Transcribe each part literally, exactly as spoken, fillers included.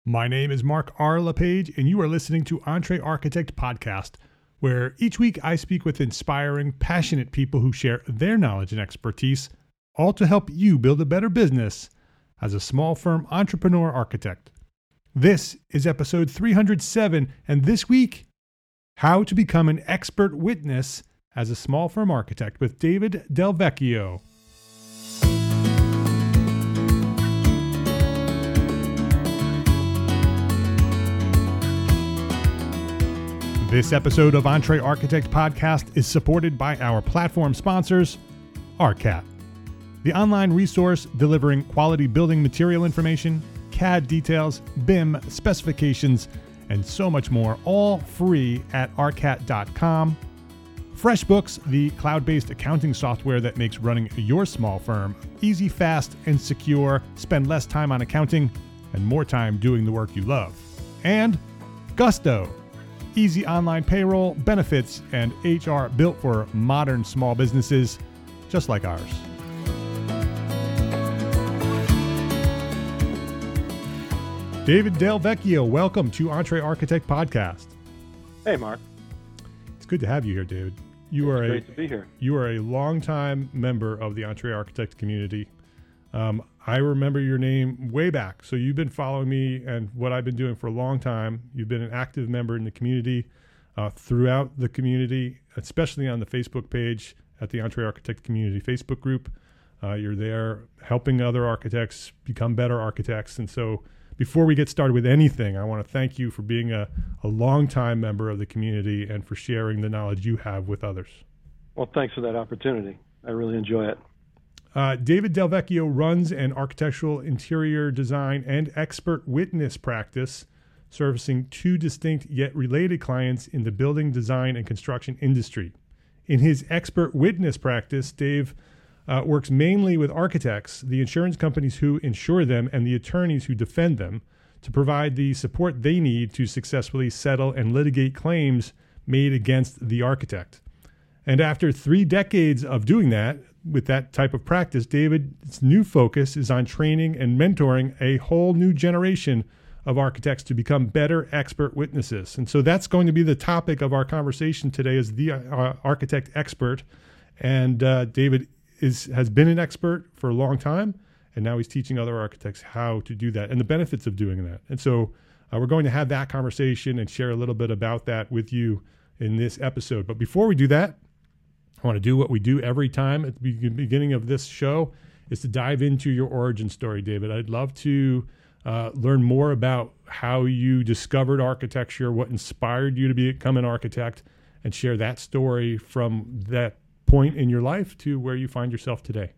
My name is Mark R. LePage, and you are listening to Entre Architect Podcast, where each week I speak with inspiring, passionate people who share their knowledge and expertise, all to help you build a better business as a small firm entrepreneur architect. This is episode three hundred seven, and this week, how to become an expert witness as a small firm architect with David Del Vecchio. This episode of Entre Architect Podcast is supported by our platform sponsors, ARCAT, the online resource delivering quality building material information, C A D details, B I M specifications, and so much more, all free at arcat dot com. FreshBooks, the cloud-based accounting software that makes running your small firm easy, fast, and secure. Spend less time on accounting and more time doing the work you love. And Gusto, easy online payroll, benefits, and H R built for modern small businesses just like ours. David Del Vecchio, welcome to Entre Architect Podcast. Hey, Mark. It's good to have you here, David. You it's are great a, to be here. You are a longtime member of the Entre Architect community. Um, I remember your name way back. So you've been following me and what I've been doing for a long time. You've been an active member in the community, uh, throughout the community, especially on the Facebook page at the Entre Architect community Facebook group. Uh, you're there helping other architects become better architects. And so before we get started with anything, I want to thank you for being a, a longtime member of the community and for sharing the knowledge you have with others. Well, thanks for that opportunity. I really enjoy it. Uh, David Del Vecchio runs an architectural interior design and expert witness practice, servicing two distinct yet related clients in the building design and construction industry. In his expert witness practice, Dave uh, works mainly with architects, the insurance companies who insure them, and the attorneys who defend them to provide the support they need to successfully settle and litigate claims made against the architect. And after three decades of doing that, with that type of practice, David's new focus is on training and mentoring a whole new generation of architects to become better expert witnesses. And so that's going to be the topic of our conversation today, is the uh, architect expert. And uh, David is has been an expert for a long time, and now he's teaching other architects how to do that and the benefits of doing that. And so uh, we're going to have that conversation and share a little bit about that with you in this episode. But before we do that, I want to do what we do every time at the beginning of this show, is to dive into your origin story, David. I'd love to uh, learn more about how you discovered architecture, what inspired you to become an architect, and share that story from that point in your life to where you find yourself today.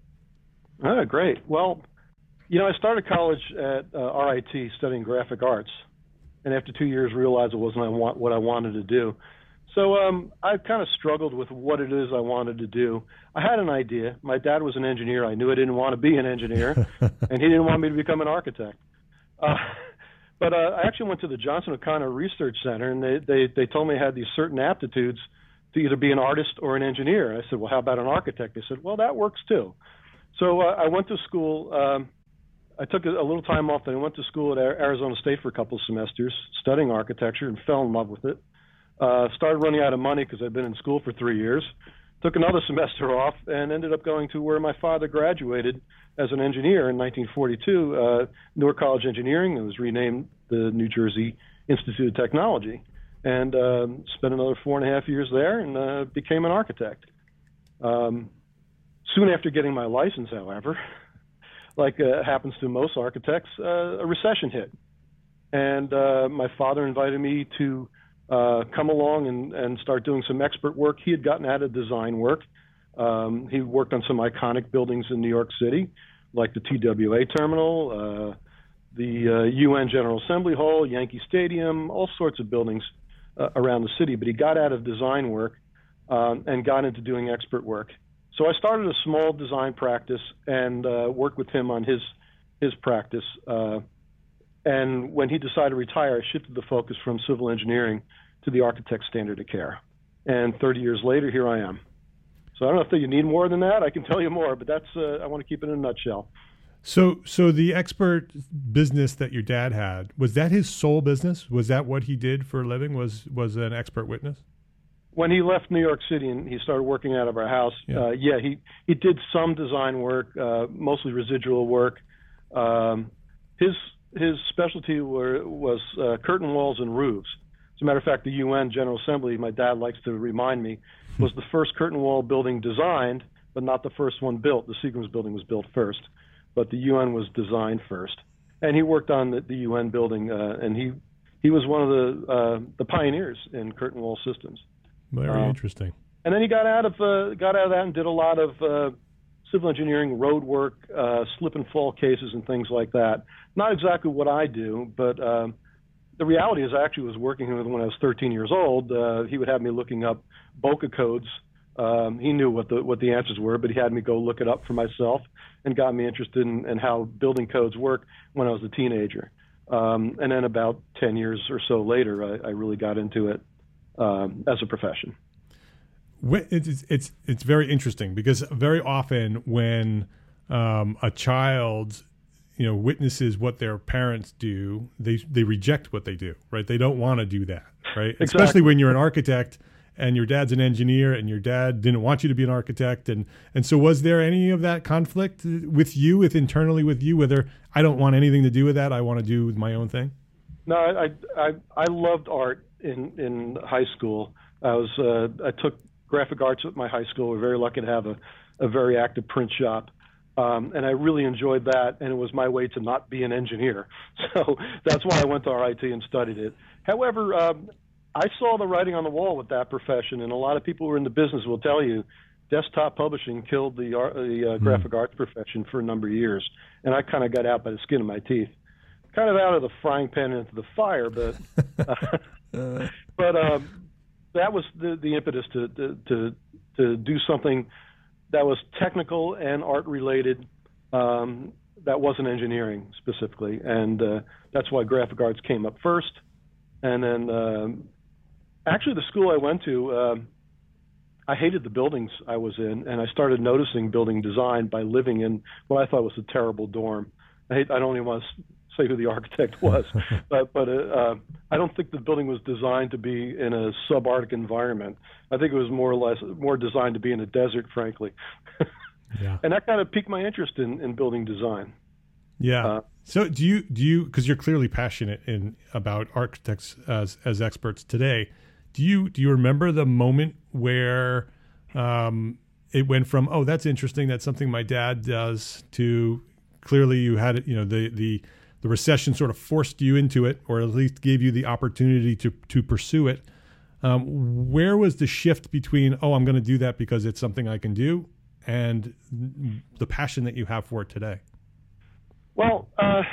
Ah, great. Well, you know, I started college at uh, R I T studying graphic arts, and after two years realized it wasn't I want, what I wanted to do. So um, I kind of struggled with what it is I wanted to do. I had an idea. My dad was an engineer. I knew I didn't want to be an engineer, and he didn't want me to become an architect. Uh, but uh, I actually went to the Johnson O'Connor Research Center, and they, they, they told me I had these certain aptitudes to either be an artist or an engineer. I said, well, how about an architect? They said, well, that works too. So uh, I went to school. Um, I took a, a little time off, and I went to school at Arizona State for a couple of semesters, studying architecture, and fell in love with it. Uh, started running out of money because I'd been in school for three years. Took another semester off and ended up going to where my father graduated as an engineer in nineteen forty-two, uh, Newark College Engineering. It was renamed the New Jersey Institute of Technology. And um, spent another four and a half years there and uh, became an architect. Um, soon after getting my license, however, like uh, happens to most architects, uh, a recession hit. And uh, my father invited me to Uh, come along and, and start doing some expert work. He had gotten out of design work. Um, he worked on some iconic buildings in New York City, like the T W A terminal, uh, the uh, U N General Assembly Hall, Yankee Stadium, all sorts of buildings uh, around the city. But he got out of design work um, and got into doing expert work. So I started a small design practice and uh, worked with him on his, his practice. Uh, and when he decided to retire, I shifted the focus from civil engineering to the architect's standard of care. And thirty years later, here I am. So I don't know if you need more than that. I can tell you more, but that's uh, I want to keep it in a nutshell. So, so the expert business that your dad had, was that his sole business? Was that what he did for a living? Was was an expert witness? When he left New York City and he started working out of our house, yeah, uh, yeah he, he did some design work, uh, mostly residual work. Um, his his specialty were, was uh, curtain walls and roofs. As a matter of fact, the U N General Assembly, my dad likes to remind me, was the first curtain wall building designed, but not the first one built. The Seagram's building was built first, but the U N was designed first. And he worked on the, the U N building, uh, and he he was one of the uh, the pioneers in curtain wall systems. Very um, interesting. And then he got out of uh, got out of that and did a lot of uh, civil engineering, road work, uh, slip and fall cases, and things like that. Not exactly what I do, but um, the reality is I actually was working with him when I was thirteen years old. Uh, he would have me looking up BOCA codes. Um, he knew what the what the answers were, but he had me go look it up for myself and got me interested in, in how building codes work when I was a teenager. Um, and then about ten years or so later, I, I really got into it um, as a profession. It's, it's, it's very interesting because very often when um, a child, you know, witnesses what their parents do, they, they reject what they do, right? They don't want to do that, right? Exactly. Especially when you're an architect and your dad's an engineer and your dad didn't want you to be an architect. And, and so was there any of that conflict with you, with internally with you, whether I don't want anything to do with that, I want to do my own thing? No, I, I, I loved art in, in high school. I was, uh, I took graphic arts at my high school. We were very lucky to have a, a very active print shop. Um, and I really enjoyed that, and it was my way to not be an engineer. So that's why I went to R I T and studied it. However, um, I saw the writing on the wall with that profession, and a lot of people who are in the business will tell you desktop publishing killed the, uh, the uh, graphic mm. arts profession for a number of years, and I kind of got out by the skin of my teeth. Kind of out of the frying pan into the fire, but uh, but um, that was the, the impetus to, to, to, to do something that was technical and art related, um, that wasn't engineering specifically, and uh, that's why graphic arts came up first. And then um, actually the school I went to, um, I hated the buildings I was in, and I started noticing building design by living in what I thought was a terrible dorm. I, hate, I don't even want to say who the architect was, but, but uh, uh, I don't think the building was designed to be in a subarctic environment. I think it was more or less more designed to be in a desert, frankly. Yeah. And that kind of piqued my interest in, in building design. Yeah. Uh, so do you, do you, because you're clearly passionate in about architects as, as experts today, do you, do you remember the moment where um, it went from, oh, that's interesting, that's something my dad does, to clearly you had it, you know, the, the, the recession sort of forced you into it, or at least gave you the opportunity to, to pursue it. Um, where was the shift between, oh, I'm going to do that because it's something I can do, and the passion that you have for it today? Well, uh,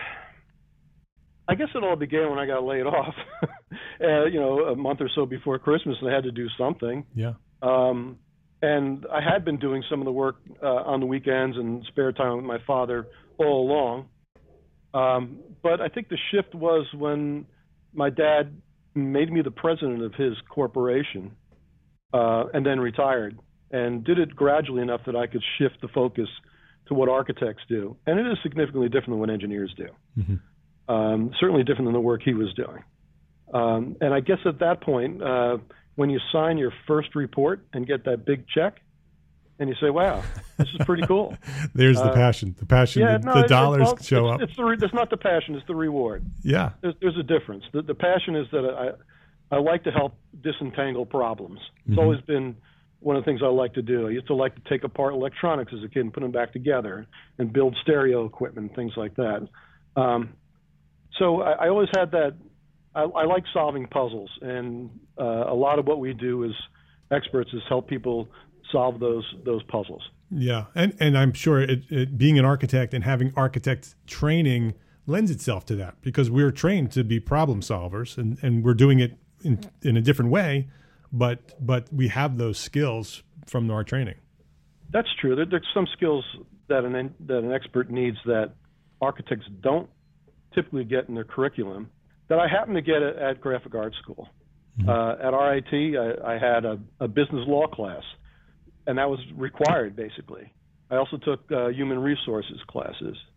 I guess it all began when I got laid off, uh, you know, a month or so before Christmas, and I had to do something. Yeah. Um, and I had been doing some of the work uh, on the weekends and spare time with my father all along. Um, but I think the shift was when my dad made me the president of his corporation, uh, and then retired, and did it gradually enough that I could shift the focus to what architects do. And it is significantly different than what engineers do. Mm-hmm. Um, certainly different than the work he was doing. Um, and I guess at that point, uh, when you sign your first report and get that big check, and you say, wow, this is pretty cool. There's the uh, passion. The passion, yeah, the, no, the it's, dollars it's, show it's, up. It's, the, it's not the passion, it's the reward. Yeah. There's, there's a difference. The, the passion is that I, I like to help disentangle problems. It's mm-hmm. always been one of the things I like to do. I used to like to take apart electronics as a kid and put them back together and build stereo equipment and things like that. Um, so I, I always had that. I, I like solving puzzles, and uh, a lot of what we do as experts is help people solve those those puzzles. Yeah, and and I'm sure it, it, being an architect and having architect training lends itself to that, because we're trained to be problem solvers, and, and we're doing it in in a different way, but but we have those skills from our training. That's true. There, there's some skills that an that an expert needs that architects don't typically get in their curriculum that I happen to get at, at Graphic Arts School. Mm-hmm. Uh, at R I T, I, I had a, a business law class, and that was required, basically. I also took uh, human resources classes.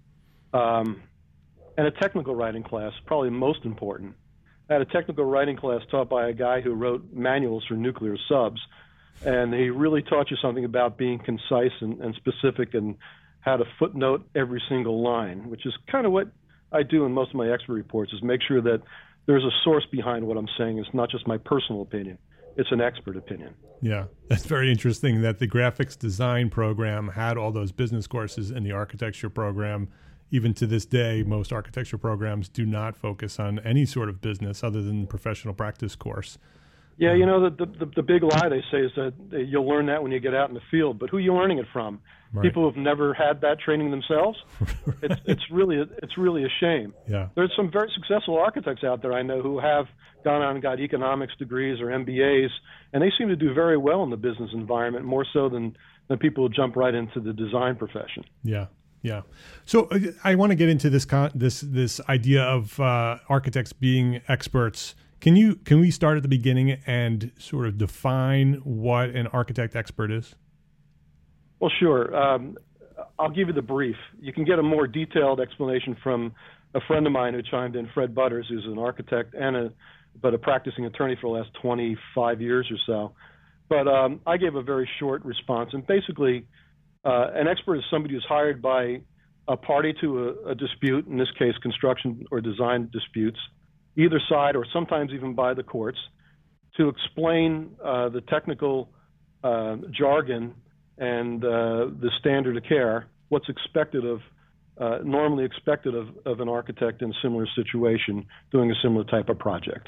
um, and a technical writing class, probably most important. I had a technical writing class taught by a guy who wrote manuals for nuclear subs, and he really taught you something about being concise and, and specific and how to footnote every single line, which is kind of what I do in most of my expert reports, is make sure that there's a source behind what I'm saying. It's not just my personal opinion. It's an expert opinion. Yeah, that's very interesting that the graphics design program had all those business courses in the architecture program. Even to this day, most architecture programs do not focus on any sort of business other than the professional practice course. Yeah, you know, the, the, the big lie they say is that you'll learn that when you get out in the field. But who are you learning it from? Right. People who've never had that training themselves? Right. It's, it's, really, it's really a shame. Yeah. There's some very successful architects out there I know who have gone on and got economics degrees or M B As, and they seem to do very well in the business environment, more so than, than people who jump right into the design profession. Yeah. Yeah. So uh, I want to get into this con- this this idea of uh, architects being experts. Can you can we start at the beginning and sort of define what an architect expert is? Well, sure. Um, I'll give you the brief. You can get a more detailed explanation from a friend of mine who chimed in, Fred Butters, who's an architect and a but a practicing attorney for the last twenty-five years or so. But um, I gave a very short response, and basically. Uh, an expert is somebody who's hired by a party to a, a dispute, in this case construction or design disputes, either side or sometimes even by the courts, to explain uh, the technical uh, jargon and uh, the standard of care, what's expected of, uh, normally expected of, of an architect in a similar situation doing a similar type of project.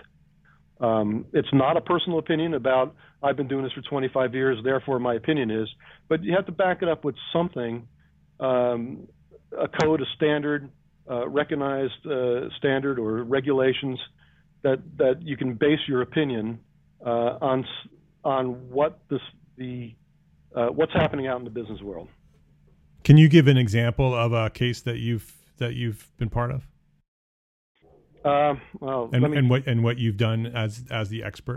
Um, it's not a personal opinion about, I've been doing this for twenty-five years, therefore my opinion is, but you have to back it up with something, um, a code, a standard, uh, recognized uh, standard or regulations that, that you can base your opinion uh, on on what this, the uh, what's happening out in the business world. Can you give an example of a case that you've that you've been part of? Uh, well, and, me, and what and what you've done as as the expert?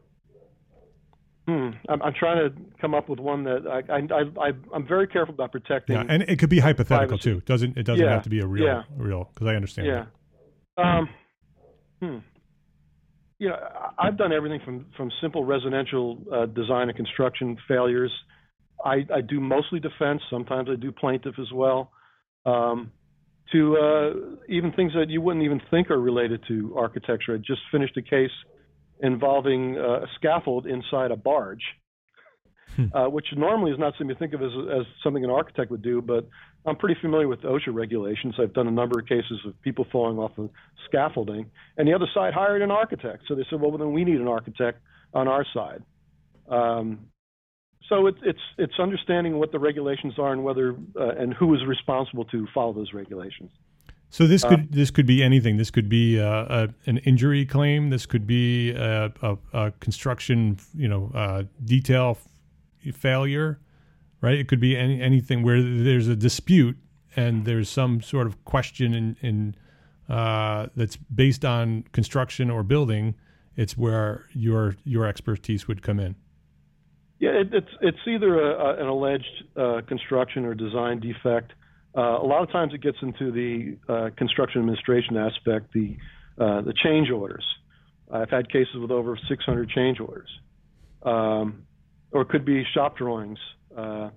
Hmm. I'm, I'm trying to come up with one that I, I, I I'm very careful about protecting. Yeah, and it could be hypothetical privacy. too. Doesn't it doesn't yeah. have to be a real yeah. real because I understand. Yeah. That. Um. Hmm. You know, I've done everything from from simple residential uh, design and construction failures. I, I do mostly defense. Sometimes I do plaintiff as well. Um, to uh, even things that you wouldn't even think are related to architecture. I just finished a case involving uh, a scaffold inside a barge, uh, which normally is not something you think of as, as something an architect would do, but I'm pretty familiar with OSHA regulations. I've done a number of cases of people falling off of scaffolding, and the other side hired an architect. So they said, well, then we need an architect on our side. Um, So it's it's it's understanding what the regulations are and whether uh, and who is responsible to follow those regulations. So this could um, this could be anything. This could be uh, a, an injury claim. This could be a, a, a construction, you know, uh, detail f- failure, right? It could be any anything where there's a dispute and there's some sort of question in, in uh, that's based on construction or building. It's where your your expertise would come in. Yeah, it, it's it's either a, a, an alleged uh, construction or design defect. Uh, a lot of times it gets into the uh, construction administration aspect, the uh, the change orders. I've had cases with over six hundred change orders, um, or it could be shop drawings. Uh,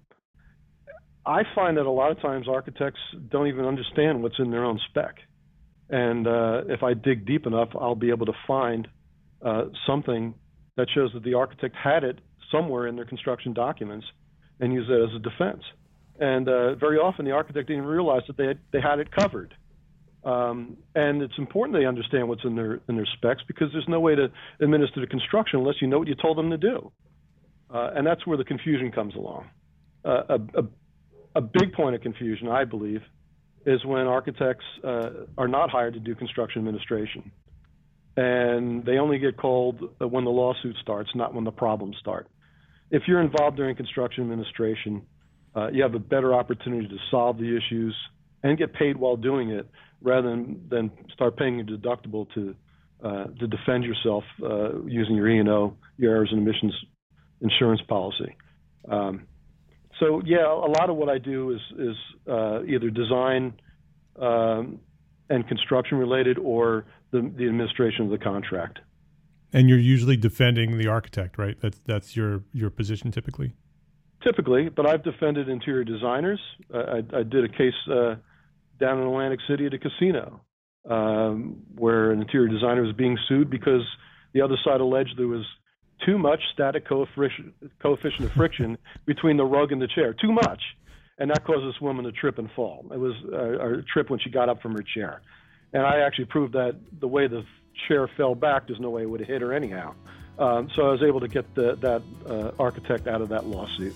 I find that a lot of times architects don't even understand what's in their own spec, and uh, if I dig deep enough, I'll be able to find uh, something that shows that the architect had it somewhere in their construction documents and use it as a defense. And uh, very often the architect didn't realize that they had, they had it covered. Um, and it's important they understand what's in their in their specs because there's no way to administer the construction unless you know what you told them to do. Uh, and that's where the confusion comes along. Uh, a, a, a big point of confusion, I believe, is when architects uh, are not hired to do construction administration. And they only get called when the lawsuit starts, not when the problems start. If you're involved during construction administration, uh, you have a better opportunity to solve the issues and get paid while doing it rather than, than start paying your deductible to uh, to defend yourself uh, using your E and O, your errors and omissions insurance policy. Um, so, yeah, a lot of what I do is, is uh, either design um, and construction related, or the, the administration of the contract. And you're usually defending the architect, right? That's that's your your position typically. Typically, but I've defended interior designers. I, I did a case uh, down in Atlantic City at a casino um, where an interior designer was being sued because the other side alleged there was too much static coefficient, coefficient of friction between the rug and the chair, too much. And that caused this woman to trip and fall. It was a, a trip when she got up from her chair. And I actually proved that the way the chair fell back, there's no way it would have hit her anyhow. Um, so I was able to get the, that uh, architect out of that lawsuit.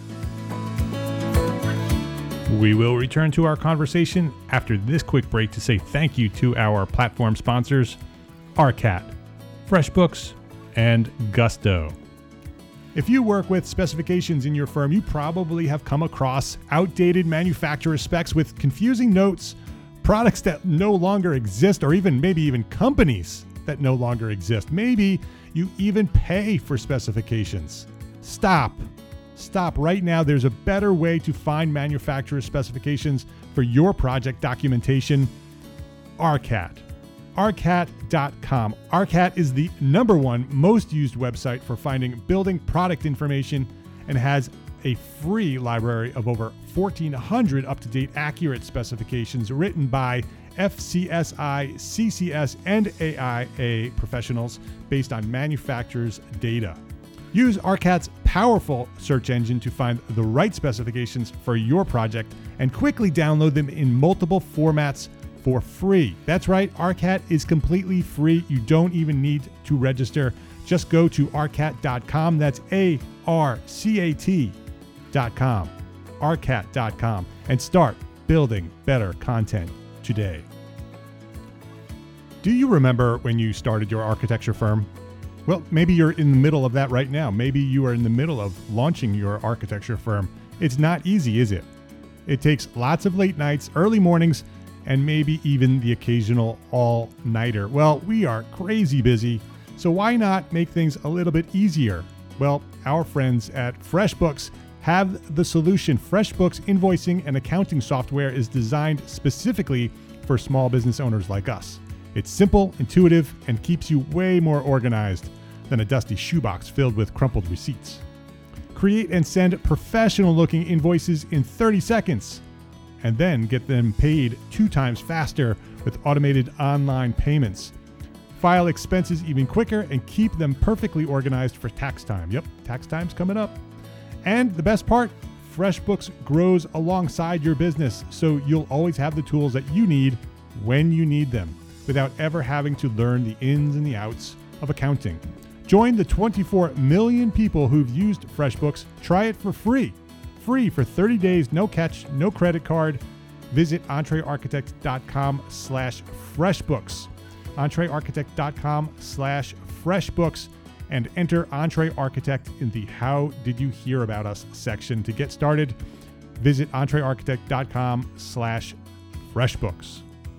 We will return to our conversation after this quick break to say thank you to our platform sponsors, Arcat, FreshBooks, and Gusto. If you work with specifications in your firm, you probably have come across outdated manufacturer specs with confusing notes, products that no longer exist, or even maybe even companies that no longer exist. Maybe you even pay for specifications. Stop. Stop right now. There's a better way to find manufacturer specifications for your project documentation. Arcat. Arcat dot com. Arcat is the number one most used website for finding building product information and has a free library of over fourteen hundred up-to-date accurate specifications written by F C S I, C C S, and A I A professionals based on manufacturers' data. Use Arcat's powerful search engine to find the right specifications for your project and quickly download them in multiple formats for free. That's right, Arcat is completely free. You don't even need to register. Just go to arcat dot com. That's A R C A T dot com. arcat dot com and start building better content today. Do you remember when you started your architecture firm? Well, maybe you're in the middle of that right now. Maybe you are in the middle of launching your architecture firm. It's not easy, is it? It takes lots of late nights, early mornings, and maybe even the occasional all-nighter. Well, we are crazy busy, so why not make things a little bit easier? Well, our friends at FreshBooks have the solution. FreshBooks invoicing and accounting software is designed specifically for small business owners like us. It's simple, intuitive, and keeps you way more organized than a dusty shoebox filled with crumpled receipts. Create and send professional-looking invoices in thirty seconds. And then get them paid two times faster with automated online payments. File expenses even quicker and keep them perfectly organized for tax time. Yep, tax time's coming up. And the best part, FreshBooks grows alongside your business, so you'll always have the tools that you need when you need them, without ever having to learn the ins and the outs of accounting. Join the twenty-four million people who've used FreshBooks. Try it for free. Free for thirty days, no catch, no credit card. Visit entrearchitect dot com slash freshbooks. entrearchitect dot com slash freshbooks and enter EntreArchitect in the How Did You Hear About Us section to get started. Visit entrearchitect dot com slash freshbooks.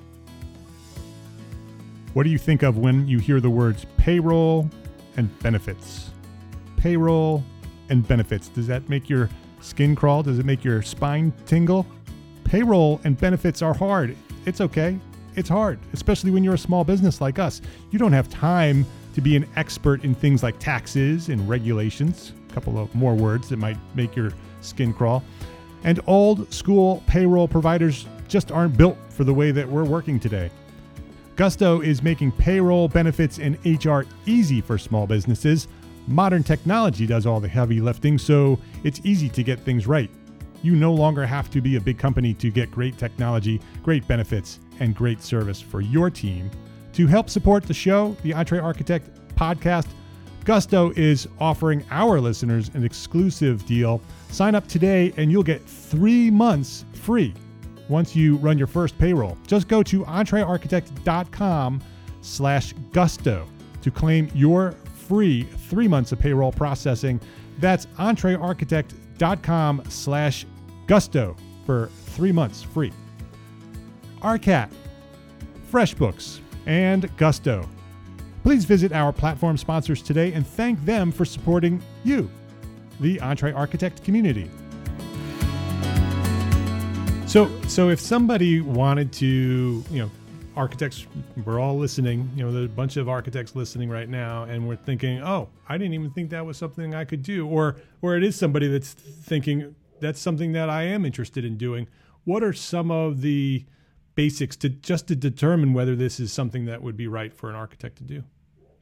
What do you think of when you hear the words payroll and benefits? Payroll and benefits. Does that make your skin crawl? Does it make your spine tingle? Payroll and benefits are hard. It's okay. It's hard, especially when you're a small business like us. You don't have time to be an expert in things like taxes and regulations. A couple of more words that might make your skin crawl. And old school payroll providers just aren't built for the way that we're working today. Gusto is making payroll, benefits, and H R easy for small businesses. Modern technology does all the heavy lifting, so it's easy to get things right. You no longer have to be a big company to get great technology, great benefits, and great service for your team. To help support the show, the EntreArchitect podcast, Gusto is offering our listeners an exclusive deal. Sign up today and you'll get three months free once you run your first payroll. Just go to entrearchitect dot com slash gusto to claim your free three months of payroll processing. That's entrearchitect dot com slash gusto for three months free. Arcat, FreshBooks, and Gusto. Please visit our platform sponsors today and thank them for supporting you, the EntreArchitect community. So, so if somebody wanted to, you know, architects, we're all listening, you know, there's a bunch of architects listening right now, and we're thinking, oh, I didn't even think that was something I could do. Or, or it is somebody that's thinking that's something that I am interested in doing. What are some of the basics to just to determine whether this is something that would be right for an architect to do?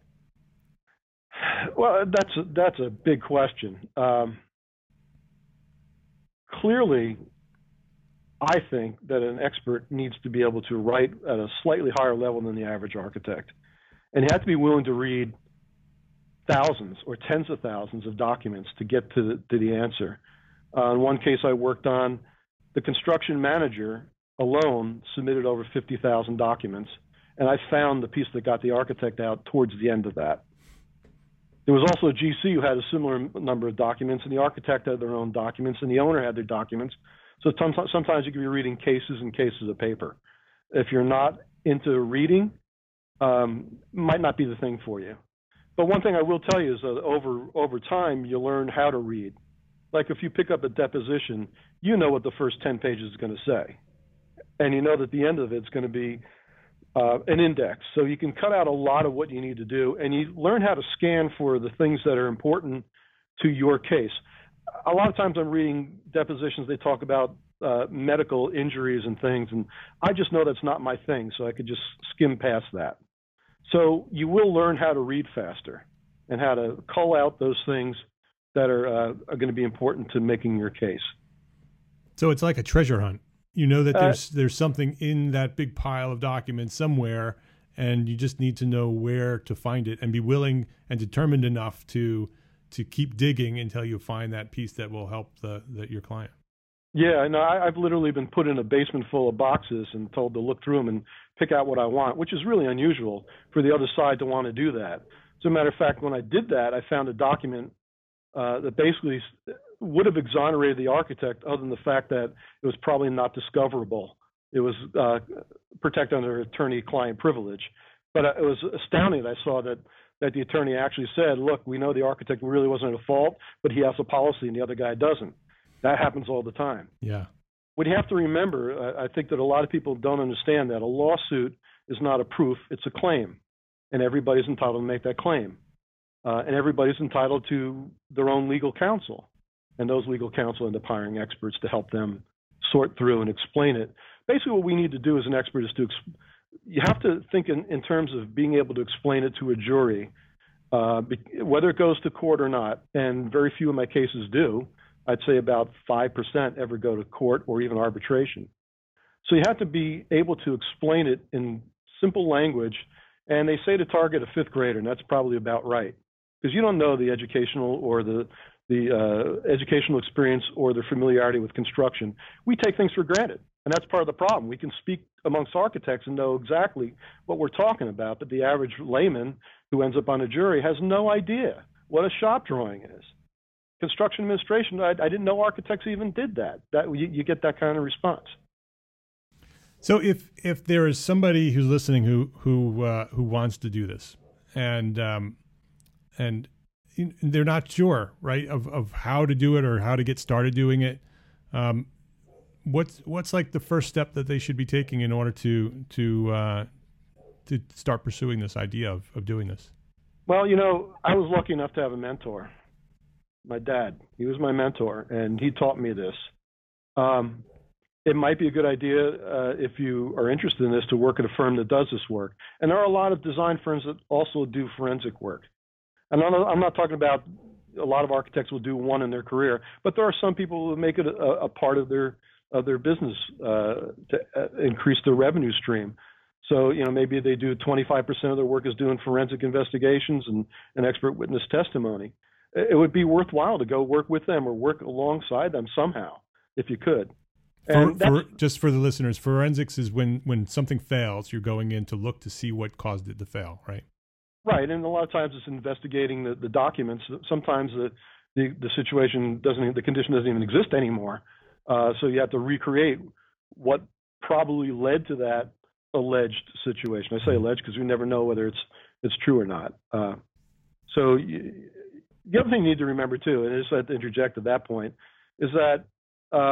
Well, that's a, that's a big question. Um, clearly, I think that an expert needs to be able to write at a slightly higher level than the average architect. And you have to be willing to read thousands or tens of thousands of documents to get to the, to the answer. Uh, in one case I worked on, the construction manager alone submitted over fifty thousand documents, and I found the piece that got the architect out towards the end of that. There was also a G C who had a similar number of documents, and the architect had their own documents, and the owner had their documents. So sometimes you can be reading cases and cases of paper. If you're not into reading, um, might not be the thing for you. But one thing I will tell you is that over over time, you learn how to read. Like if you pick up a deposition, you know what the first ten pages is going to say. And you know that the end of it's going to be uh, an index. So you can cut out a lot of what you need to do, and you learn how to scan for the things that are important to your case. A lot of times I'm reading depositions, they talk about uh, medical injuries and things, and I just know that's not my thing, so I could just skim past that. So you will learn how to read faster and how to cull out those things that are, uh, are going to be important to making your case. So it's like a treasure hunt. You know that there's uh, there's something in that big pile of documents somewhere, and you just need to know where to find it and be willing and determined enough to to keep digging until you find that piece that will help the, the your client. Yeah, no, I, I've literally been put in a basement full of boxes and told to look through them and pick out what I want, which is really unusual for the other side to want to do that. As a matter of fact, when I did that, I found a document uh, that basically would have exonerated the architect, other than the fact that it was probably not discoverable. It was uh, protected under attorney-client privilege. But it was astounding that I saw that that the attorney actually said, look, we know the architect really wasn't at fault, but he has a policy and the other guy doesn't. That happens all the time. Yeah. What you have to remember, I think that a lot of people don't understand that a lawsuit is not a proof, it's a claim. And everybody's entitled to make that claim. Uh, and everybody's entitled to their own legal counsel. And those legal counsel end up hiring experts to help them sort through and explain it. Basically, what we need to do as an expert is to exp- you have to think in, in terms of being able to explain it to a jury, uh, be, whether it goes to court or not. And very few of my cases do. I'd say about five percent ever go to court or even arbitration. So you have to be able to explain it in simple language. And they say to target a fifth grader, and that's probably about right. Because you don't know the educational or the the uh, educational experience or their familiarity with construction. We take things for granted, and that's part of the problem. We can speak amongst architects and know exactly what we're talking about, but the average layman who ends up on a jury has no idea what a shop drawing is. Construction administration, I, I didn't know architects even did that. That you, you get that kind of response. So if if there is somebody who's listening who who uh, who wants to do this, and um, and they're not sure, right, of, of how to do it or how to get started doing it, um, what's what's like the first step that they should be taking in order to to uh, to start pursuing this idea of, of doing this? Well, you know, I was lucky enough to have a mentor. My dad, he was my mentor, and he taught me this. Um, it might be a good idea uh, if you are interested in this to work at a firm that does this work. And there are a lot of design firms that also do forensic work. And I'm not, I'm not talking about a lot of architects will do one in their career, but there are some people who make it a, a part of their of their business uh, to uh, increase their revenue stream. So, you know, maybe they do twenty-five percent of their work is doing forensic investigations and, and expert witness testimony. It would be worthwhile to go work with them or work alongside them somehow, if you could. And for, for, just for the listeners, forensics is when, when something fails, you're going in to look to see what caused it to fail, right? Right, and a lot of times it's investigating the, the documents. Sometimes the, the, the situation doesn't, the condition doesn't even exist anymore. Uh, so you have to recreate what probably led to that alleged situation. I say alleged because we never know whether it's it's true or not. Uh, so you, the other thing you need to remember too, and I just have to interject at that point, is that um,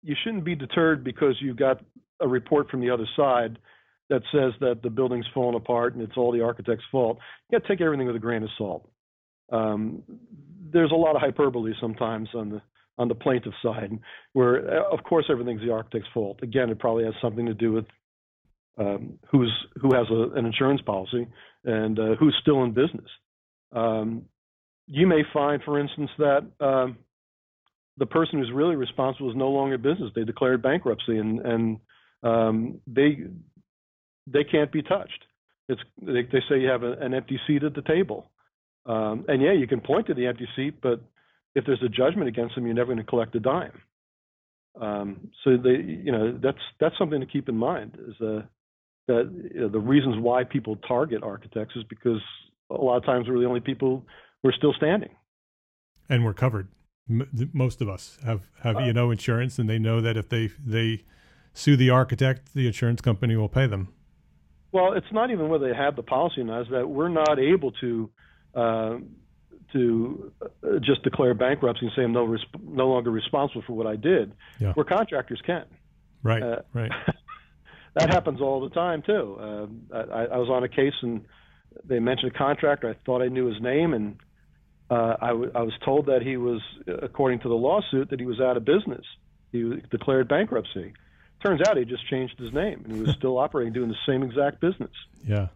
you shouldn't be deterred because you got a report from the other side that says that the building's falling apart and it's all the architect's fault. You got to take everything with a grain of salt. Um, there's a lot of hyperbole sometimes on the on the plaintiff side, where of course everything's the architect's fault. Again, it probably has something to do with um, who's who has a, an insurance policy and uh, who's still in business. Um, you may find, for instance, that um, the person who's really responsible is no longer in business. They declared bankruptcy, and and um, they they can't be touched. It's they, they say you have a, an empty seat at the table, um, and yeah, you can point to the empty seat, but if there's a judgment against them, you're never going to collect a dime. Um, so they, you know, that's that's something to keep in mind. Is uh, that you know, the reasons why people target architects is because a lot of times we're the only people who are still standing, and we're covered. Most of us have have E and O insurance, and they know that if they they sue the architect, the insurance company will pay them. Well, it's not even whether they have the policy or not; it's that we're not able to uh, to just declare bankruptcy and say I'm no resp- no longer responsible for what I did. Yeah. Where contractors can. Right. Uh, right. That happens all the time too. Uh, I, I was on a case and they mentioned a contractor. I thought I knew his name, and Uh, I, w- I was told that he was, according to the lawsuit, that he was out of business. He was declared bankruptcy. Turns out he just changed his name, and he was still operating, doing the same exact business. Yeah.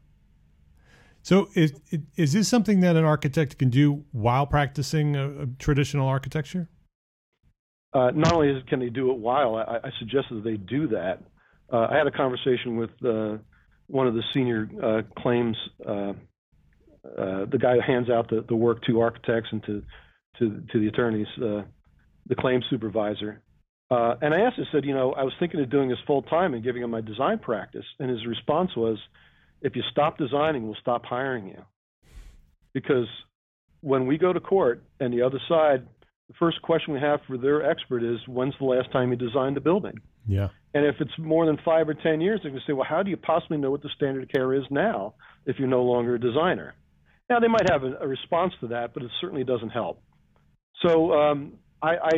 So is is this something that an architect can do while practicing a, a traditional architecture? Uh, not only is, can they do it while, I, I suggested that they do that. Uh, I had a conversation with uh, one of the senior uh, claims uh Uh, the guy who hands out the, the work to architects and to to, to the attorneys, uh, the claims supervisor. Uh, and I asked him, I said, you know, I was thinking of doing this full time and giving him my design practice. And his response was, if you stop designing, we'll stop hiring you. Because when we go to court and the other side, the first question we have for their expert is, when's the last time you designed the building? Yeah. And if it's more than five or ten years, they're going to say, well, how do you possibly know what the standard of care is now if you're no longer a designer? Now, they might have a, a response to that, but it certainly doesn't help. So um, I, I,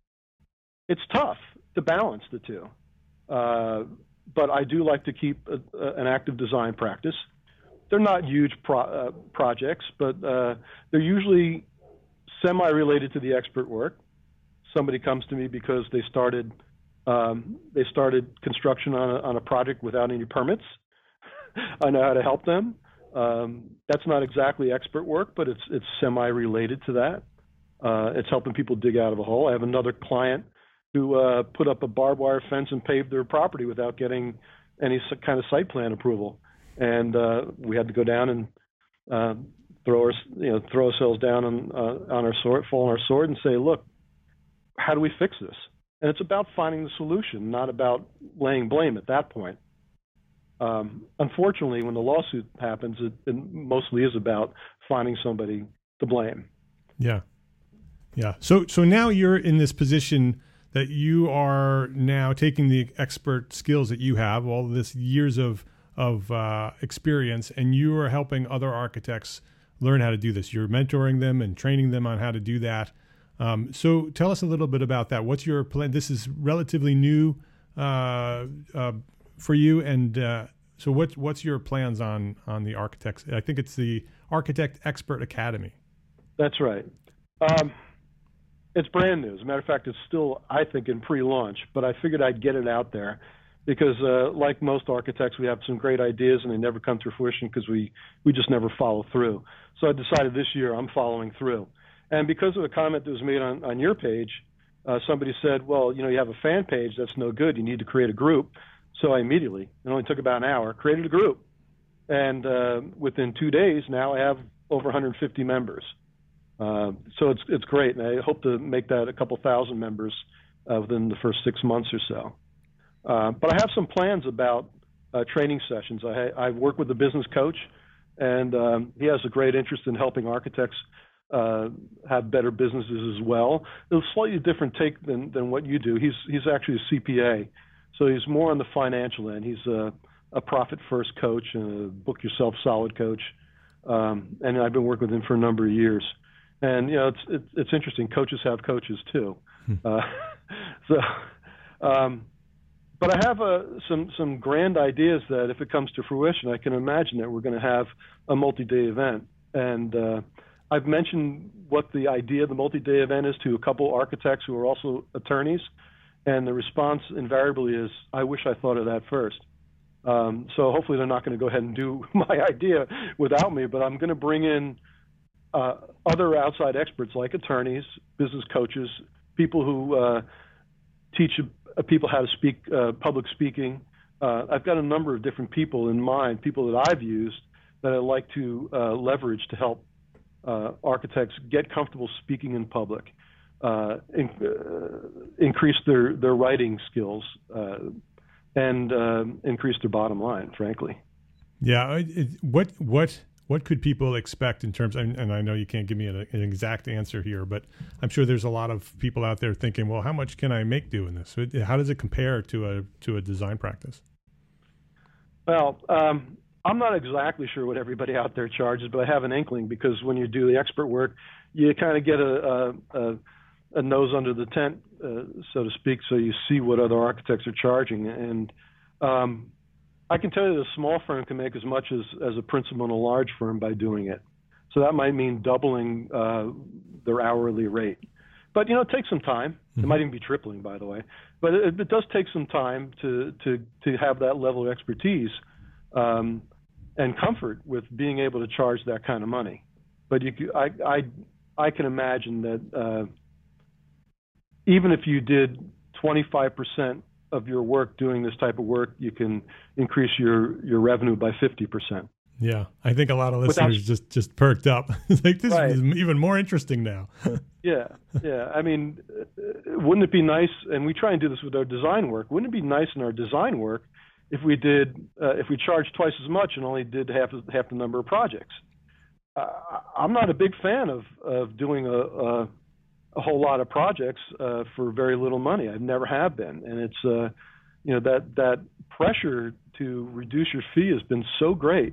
it's tough to balance the two. Uh, but I do like to keep a, a, an active design practice. They're not huge pro, uh, projects, but uh, they're usually semi-related to the expert work. Somebody comes to me because they started um, they started construction on a, on a project without any permits. I know how to help them. Um, that's not exactly expert work, but it's it's semi-related to that. Uh, it's helping people dig out of a hole. I have another client who uh, put up a barbed wire fence and paved their property without getting any kind of site plan approval, and uh, we had to go down and uh, throw our, you know throw ourselves down on uh, on our sword, fall on our sword, and say, look, how do we fix this? And it's about finding the solution, not about laying blame at that point. Um, unfortunately, when the lawsuit happens, it, it mostly is about finding somebody to blame. Yeah, yeah. So, so now you're in this position that you are now taking the expert skills that you have, all this years of of uh, experience, and you are helping other architects learn how to do this. You're mentoring them and training them on how to do that. Um, so, tell us a little bit about that. What's your plan? This is relatively new. Uh, uh, for you, and uh, so what's what's your plans on on the architects? I think it's the Architect Expert Academy. That's right. Um, it's brand new. As a matter of fact, it's still, I think, in pre-launch. But I figured I'd get it out there because, uh, like most architects, we have some great ideas and they never come to fruition because we we just never follow through. So I decided this year I'm following through, and because of a comment that was made on on your page, uh, somebody said, well, you know, you have a fan page, that's no good. You need to create a group. So I immediately, it only took about an hour, created a group. And uh, within two days, now I have over one hundred fifty members. Uh, so it's it's great. And I hope to make that a couple thousand members uh, within the first six months or so. Uh, but I have some plans about uh, training sessions. I, I work with a business coach, and um, he has a great interest in helping architects uh, have better businesses as well. It's a slightly different take than, than what you do. He's, he's actually a C P A. So he's more on the financial end. He's a, a profit-first coach and a book-yourself-solid coach. Um, and I've been working with him for a number of years. And, you know, it's it's, it's interesting. Coaches have coaches, too. Hmm. Uh, so Um, but I have uh, some some grand ideas that, if it comes to fruition, I can imagine that we're going to have a multi-day event. And uh, I've mentioned what the idea of the multi-day event is to a couple architects who are also attorneys, and the response invariably is, "I wish I thought of that first." Um, so hopefully they're not going to go ahead and do my idea without me, but I'm going to bring in uh, other outside experts like attorneys, business coaches, people who uh, teach uh, people how to speak, uh, public speaking. Uh, I've got a number of different people in mind, people that I've used that I'd like to uh, leverage to help uh, architects get comfortable speaking in public, uh, in, uh, increase their, their writing skills, uh, and uh, increase their bottom line, frankly. Yeah. It, what what what could people expect in terms? And, and I know you can't give me an, an exact answer here, but I'm sure there's a lot of people out there thinking, well, how much can I make doing this? How does it compare to a to a design practice? Well, um, I'm not exactly sure what everybody out there charges, but I have an inkling, because when you do the expert work, you kind of get a, a, a nose under the tent, uh, so to speak, so you see what other architects are charging. And um, I can tell you that a small firm can make as much as, as a principal in a large firm by doing it. So that might mean doubling uh, their hourly rate. But, you know, it takes some time. Mm-hmm. It might even be tripling, by the way. But it, it does take some time to, to, to have that level of expertise um, and comfort with being able to charge that kind of money. But you, I, I, I can imagine that uh, even if you did twenty-five percent of your work doing this type of work, you can increase your, your revenue by fifty percent. Yeah, I think a lot of listeners Without, just, just perked up. It's like, this right. is even more interesting now. yeah, yeah. I mean, wouldn't it be nice, and we try and do this with our design work, wouldn't it be nice in our design work if we did, uh, if we charged twice as much and only did half, half the number of projects? Uh, I'm not a big fan of, of doing a, a, a whole lot of projects uh, for very little money. I never have been. And it's, uh, you know, that, that pressure to reduce your fee has been so great.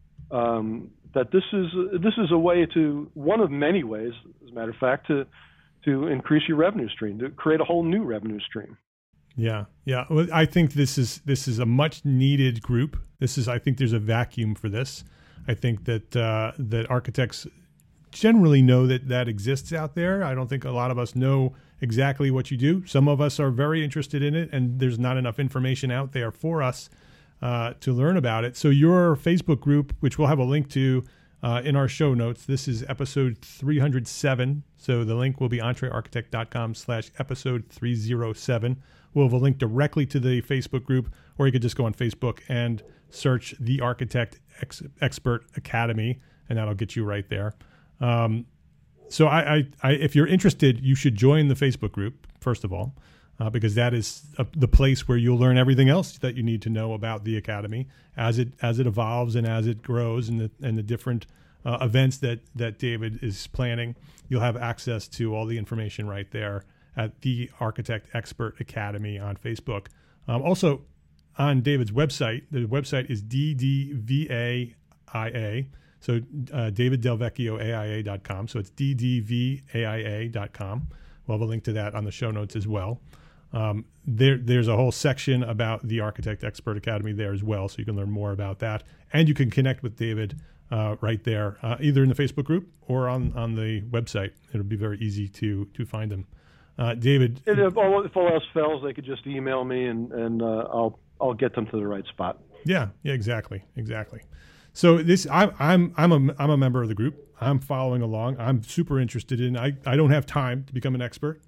Um, that this is this is a way to, one of many ways, as a matter of fact, to to increase your revenue stream, to create a whole new revenue stream. Yeah, yeah. Well, I think this is this is a much needed group. This is I think there's a vacuum for this. I think that uh, that architects generally know that that exists out there. I don't think a lot of us know exactly what you do. Some of us are very interested in it, and there's not enough information out there for us Uh, to learn about it. So your Facebook group, which we'll have a link to uh, in our show notes, this is episode three oh seven. So the link will be entrearchitect.com slash episode three oh seven. We'll have a link directly to the Facebook group, or you could just go on Facebook and search the Architect Ex- Expert Academy, and that'll get you right there. Um, so I, I, I, if you're interested, you should join the Facebook group, first of all. Uh, because that is a, the place where you'll learn everything else that you need to know about the Academy as it as it evolves and as it grows, and the and the different uh, events that that David is planning. You'll have access to all the information right there at the Architect Expert Academy on Facebook. Um, also, on David's website, the website is D D V A I A, so uh, David Del Vecchio A I A dot com. So it's D D V A I A dot com. We'll have a link to that on the show notes as well. Um, there, there's a whole section about the Architect Expert Academy there as well, so you can learn more about that. And you can connect with David uh, right there, uh, either in the Facebook group or on, on the website. It'll be very easy to to find him. Uh, David, and if all, if all else fails, they could just email me, and and uh, I'll I'll get them to the right spot. Yeah, yeah, exactly, exactly. So this, I, I'm I'm a I'm a member of the group. I'm following along. I'm super interested in. I, I don't have time to become an expert.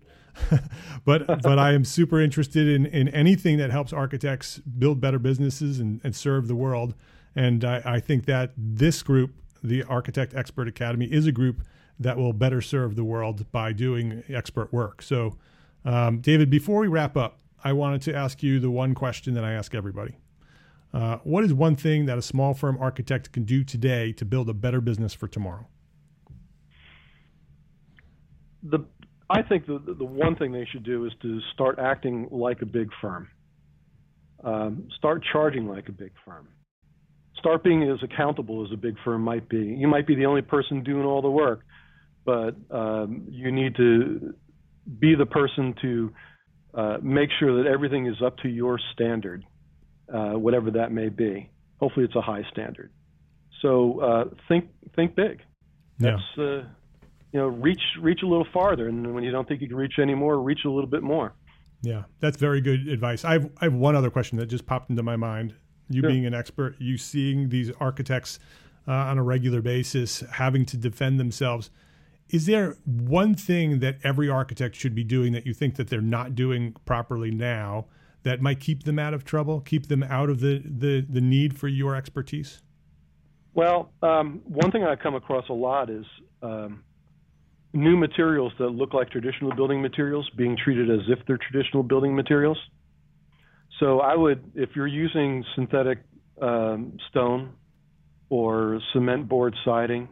but but I am super interested in, in anything that helps architects build better businesses and, and serve the world. And I, I think that this group, the Architect Expert Academy, is a group that will better serve the world by doing expert work. So, um, David, before we wrap up, I wanted to ask you the one question that I ask everybody. Uh, what is one thing that a small firm architect can do today to build a better business for tomorrow? The I think the, the one thing they should do is to start acting like a big firm. Um, start charging like a big firm. Start being as accountable as a big firm might be. You might be the only person doing all the work, but um, you need to be the person to uh, make sure that everything is up to your standard, uh, whatever that may be. Hopefully, it's a high standard. So uh, think think big. That's yeah. uh, you know, reach reach a little farther, and when you don't think you can reach anymore, reach a little bit more. Yeah, that's very good advice. I have I have one other question that just popped into my mind. You Sure. being an expert, you seeing these architects uh, on a regular basis having to defend themselves. Is there one thing that every architect should be doing that you think that they're not doing properly now that might keep them out of trouble, keep them out of the, the, the need for your expertise? Well, um, one thing I come across a lot is um, new materials that look like traditional building materials being treated as if they're traditional building materials. So I would, if you're using synthetic um, stone or cement board siding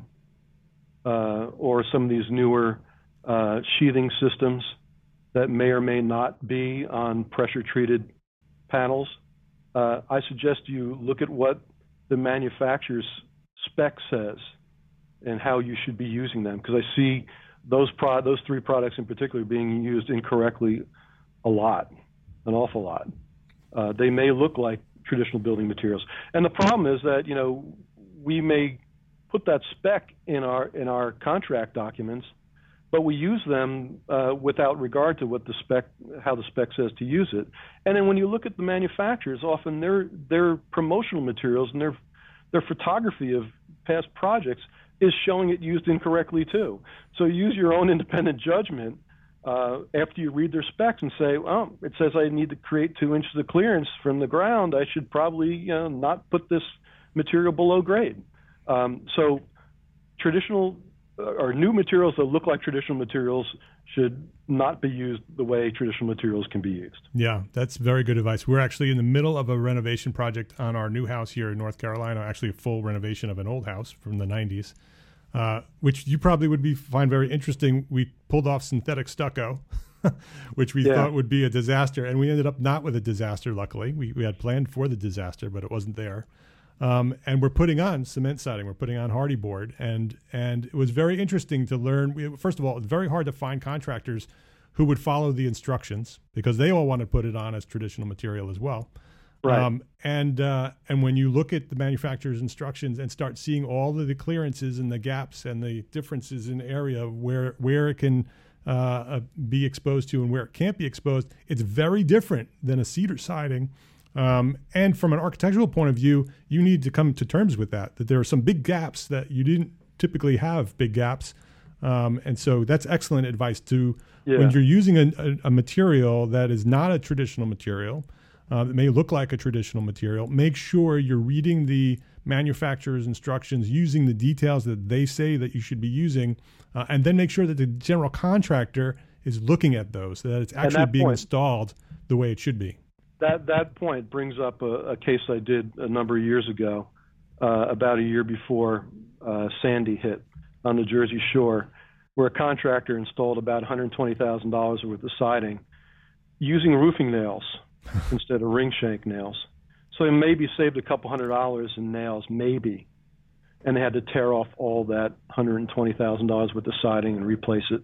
uh, or some of these newer uh, sheathing systems that may or may not be on pressure-treated panels, uh, I suggest you look at what the manufacturer's spec says and how you should be using them, because I see those pro- those three products in particular being used incorrectly a lot, an awful lot. Uh, they may look like traditional building materials, and the problem is that, you know, we may put that spec in our in our contract documents, but we use them uh, without regard to what the spec, how the spec says to use it. And then when you look at the manufacturers, often their their promotional materials and their their photography of past projects is showing it used incorrectly too. So use your own independent judgment uh, after you read their specs and say, oh, it says I need to create two inches of clearance from the ground. I should probably, you know, not put this material below grade. Um, so traditional or new materials that look like traditional materials should not be used the way traditional materials can be used. Yeah, that's very good advice. We're actually in the middle of a renovation project on our new house here in North Carolina, actually a full renovation of an old house from the nineties, uh, which you probably would be find very interesting. We pulled off synthetic stucco, which we yeah. thought would be a disaster, and we ended up not with a disaster, luckily. We, we had planned for the disaster, but it wasn't there. Um, and we're putting on cement siding. We're putting on hardy board, and and it was very interesting to learn. We, first of all, it's very hard to find contractors who would follow the instructions because they all want to put it on as traditional material as well. Right. Um, and uh, and when you look at the manufacturer's instructions and start seeing all of the clearances and the gaps and the differences in area where where it can uh, uh, be exposed to and where it can't be exposed, it's very different than a cedar siding. Um, and from an architectural point of view, you need to come to terms with that, that there are some big gaps that you didn't typically have big gaps. Um, and so that's excellent advice to yeah. when you're using a, a, a material that is not a traditional material, uh, that may look like a traditional material, make sure you're reading the manufacturer's instructions, using the details that they say that you should be using, uh, and then make sure that the general contractor is looking at those, so that it's actually being point. installed the way it should be. That that point brings up a, a case I did a number of years ago, uh, about a year before uh, Sandy hit on the Jersey Shore, where a contractor installed about one hundred twenty thousand dollars worth of siding using roofing nails instead of ring shank nails. So they maybe saved a couple hundred dollars in nails, maybe, and they had to tear off all that one hundred twenty thousand dollars worth of siding and replace it.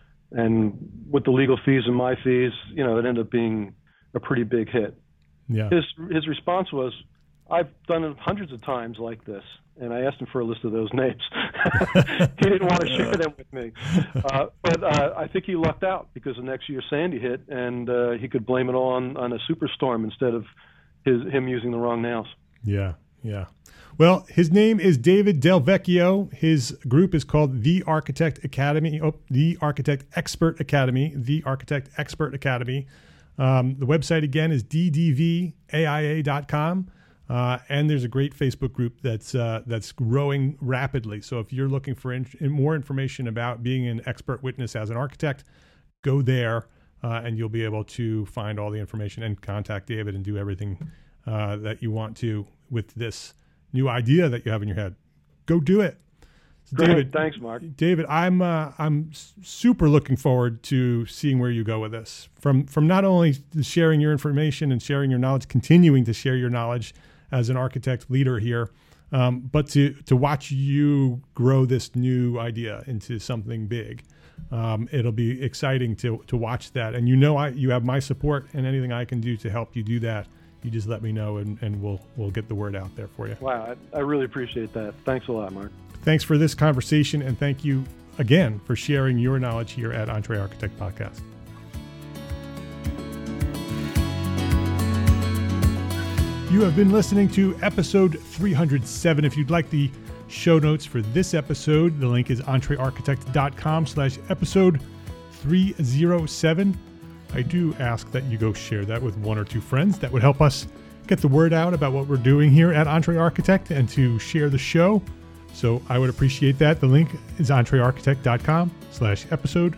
And with the legal fees and my fees, you know, it ended up being a pretty big hit. Yeah. His his response was, I've done it hundreds of times like this. And I asked him for a list of those names. He didn't want to share them with me. Uh, but uh, I think he lucked out because the next year Sandy hit, and uh, he could blame it all on, on a superstorm instead of his him using the wrong nails. Yeah, yeah. Well, his name is David Del Vecchio. His group is called The Architect Academy, oh, The Architect Expert Academy, The Architect Expert Academy. Um, the website, again, is d d v a i a dot com. Uh, and there's a great Facebook group that's uh, that's growing rapidly. So if you're looking for in, more information about being an expert witness as an architect, go there, uh, and you'll be able to find all the information and contact David and do everything uh, that you want to with this new idea that you have in your head. Go do it. Great. David, thanks, Mark. David, I'm uh, I'm super looking forward to seeing where you go with this. From from not only sharing your information and sharing your knowledge, continuing to share your knowledge as an architect leader here, Um, but to to watch you grow this new idea into something big, um, it'll be exciting to to watch that. And you know, I you have my support, and anything I can do to help you do that, you just let me know, and, and we'll we'll get the word out there for you. Wow, I, I really appreciate that. Thanks a lot, Mark. Thanks for this conversation, and thank you again for sharing your knowledge here at EntreArchitect Podcast. You have been listening to episode three hundred seven. If you'd like the show notes for this episode, the link is entrearchitect.com slash episode 307. I do ask that you go share that with one or two friends. That would help us get the word out about what we're doing here at EntreArchitect and to share the show. So I would appreciate that. The link is entrearchitect.com slash episode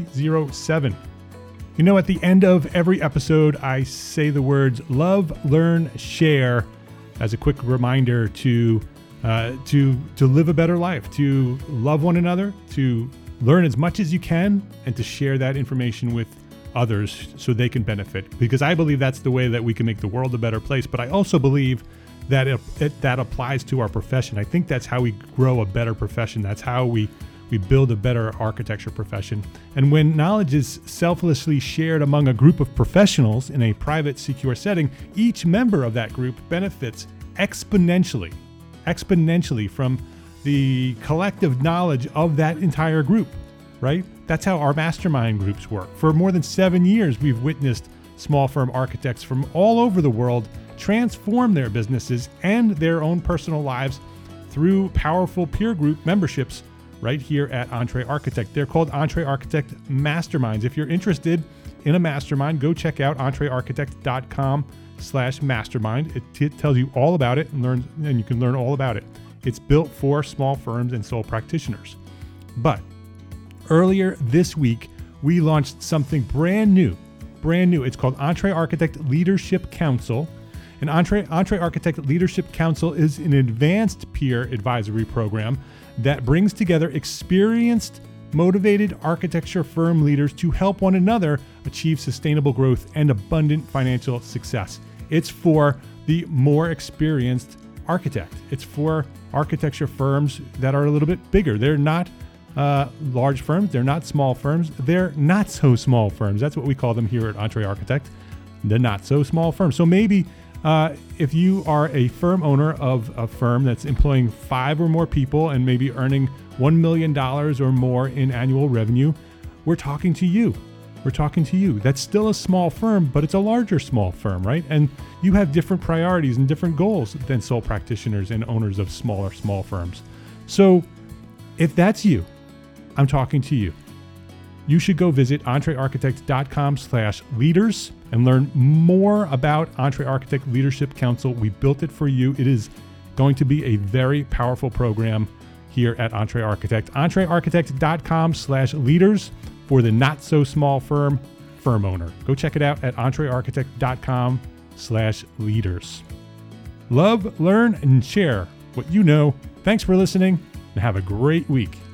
307. You know, at the end of every episode, I say the words love, learn, share as a quick reminder to uh, to to live a better life, to love one another, to learn as much as you can, and to share that information with others so they can benefit. Because I believe that's the way that we can make the world a better place. But I also believe that it, it, that applies to our profession. I think that's how we grow a better profession. That's how we We build a better architecture profession. And when knowledge is selflessly shared among a group of professionals in a private, secure setting, each member of that group benefits exponentially, exponentially from the collective knowledge of that entire group, right? That's how our mastermind groups work. For more than seven years, we've witnessed small firm architects from all over the world transform their businesses and their own personal lives through powerful peer group memberships right here at EntreArchitect. They're called EntreArchitect Masterminds. If you're interested in a mastermind, go check out entrearchitect.com slash mastermind. It t- tells you all about it and learn, and you can learn all about it. It's built for small firms and sole practitioners. But earlier this week, we launched something brand new, brand new. It's called EntreArchitect Leadership Council. And Entre, EntreArchitect Leadership Council is an advanced peer advisory program that brings together experienced, motivated architecture firm leaders to help one another achieve sustainable growth and abundant financial success. It's for the more experienced architect. It's for architecture firms that are a little bit bigger. They're not uh, large firms. They're not small firms. They're not so small firms. That's what we call them here at EntreArchitect, the not so small firms. So maybe Uh, if you are a firm owner of a firm that's employing five or more people and maybe earning one million dollars or more in annual revenue, we're talking to you. We're talking to you. That's still a small firm, but it's a larger small firm, right? And you have different priorities and different goals than sole practitioners and owners of smaller, small firms. So if that's you, I'm talking to you. You should go visit entrearchitect.com slash leaders and learn more about EntreArchitect Leadership Council. We built it for you. It is going to be a very powerful program here at EntreArchitect. entrearchitect.com slash leaders for the not so small firm firm owner. Go check it out at entrearchitect.com slash leaders. Love, learn, and share what you know. Thanks for listening, and have a great week.